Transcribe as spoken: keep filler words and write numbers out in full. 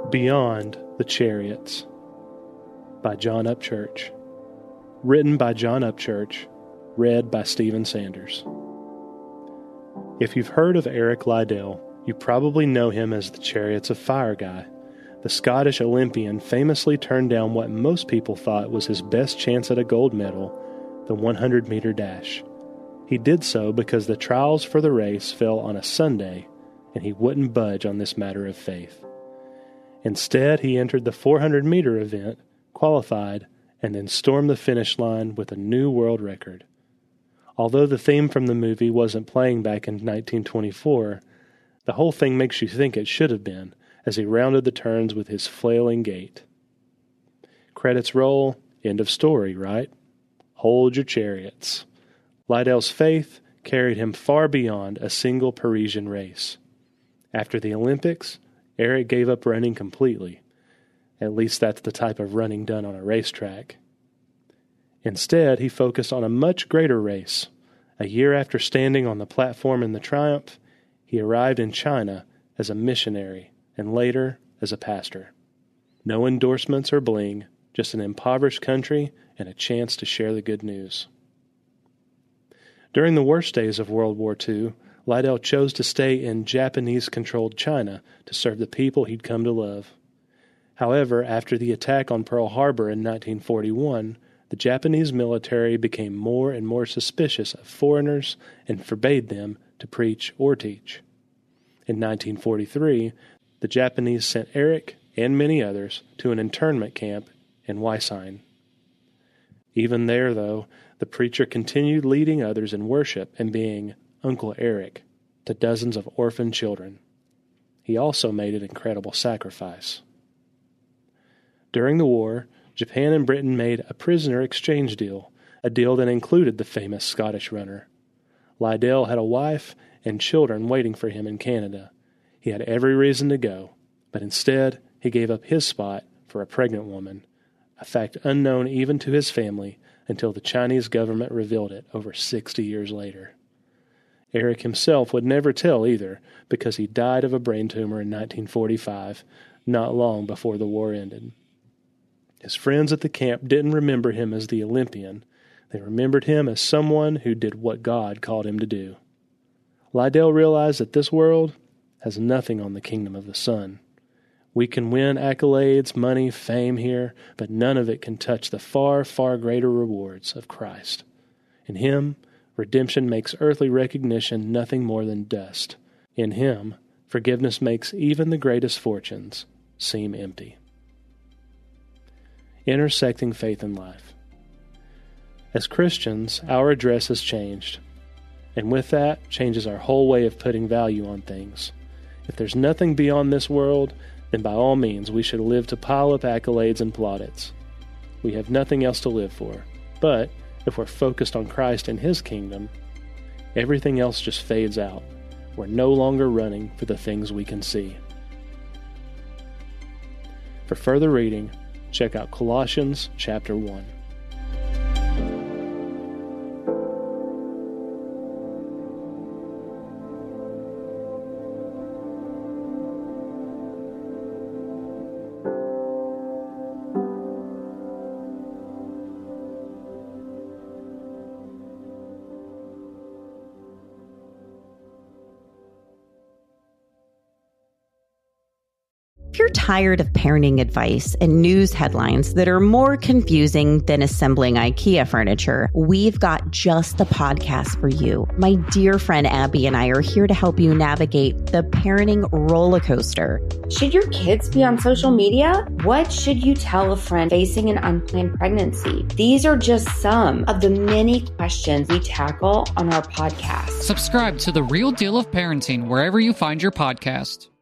Beyond the Chariots by John Upchurch. Written by John Upchurch, read by Stephen Sanders. If you've heard of Eric Liddell, you probably know him as the Chariots of Fire guy. The Scottish Olympian famously turned down what most people thought was his best chance at a gold medal, the one hundred meter dash. He did so because the trials for the race fell on a Sunday, and he wouldn't budge on this matter of faith. Instead, he entered the four hundred meter event, qualified, and then stormed the finish line with a new world record. Although the theme from the movie wasn't playing back in nineteen twenty-four, the whole thing makes you think it should have been, as he rounded the turns with his flailing gait. Credits roll, end of story, right? Hold your chariots. Liddell's faith carried him far beyond a single Parisian race. After the Olympics, Eric gave up running completely. At least that's the type of running done on a racetrack. Instead, he focused on a much greater race. A year after standing on the platform in the Triumph, he arrived in China as a missionary and later as a pastor. No endorsements or bling, just an impoverished country and a chance to share the good news. During the worst days of World War Two, Liddell chose to stay in Japanese-controlled China to serve the people he'd come to love. However, after the attack on Pearl Harbor in nineteen forty-one, the Japanese military became more and more suspicious of foreigners and forbade them to preach or teach. In nineteen forty-three, the Japanese sent Eric and many others to an internment camp in Weisheim. Even there, though, the preacher continued leading others in worship and being Uncle Eric to dozens of orphan children. He also made an incredible sacrifice. During the war, Japan and Britain made a prisoner exchange deal, a deal that included the famous Scottish runner. Liddell had a wife and children waiting for him in Canada. He had every reason to go, but instead he gave up his spot for a pregnant woman, a fact unknown even to his family until the Chinese government revealed it over sixty years later. Eric himself would never tell either, because he died of a brain tumor in nineteen forty-five, not long before the war ended. His friends at the camp didn't remember him as the Olympian. They remembered him as someone who did what God called him to do. Liddell realized that this world has nothing on the kingdom of the sun. We can win accolades, money, fame here, but none of it can touch the far, far greater rewards of Christ. In Him, redemption makes earthly recognition nothing more than dust. In Him, forgiveness makes even the greatest fortunes seem empty. Intersecting faith and life. As Christians, our address has changed, and with that changes our whole way of putting value on things. If there's nothing beyond this world, then by all means we should live to pile up accolades and plaudits. We have nothing else to live for, but if we're focused on Christ and His kingdom, everything else just fades out. We're no longer running for the things we can see. For further reading, check out Colossians chapter one. If you're tired of parenting advice and news headlines that are more confusing than assembling IKEA furniture, we've got just the podcast for you. My dear friend Abby and I are here to help you navigate the parenting roller coaster. Should your kids be on social media? What should you tell a friend facing an unplanned pregnancy? These are just some of the many questions we tackle on our podcast. Subscribe to The Real Deal of Parenting wherever you find your podcast.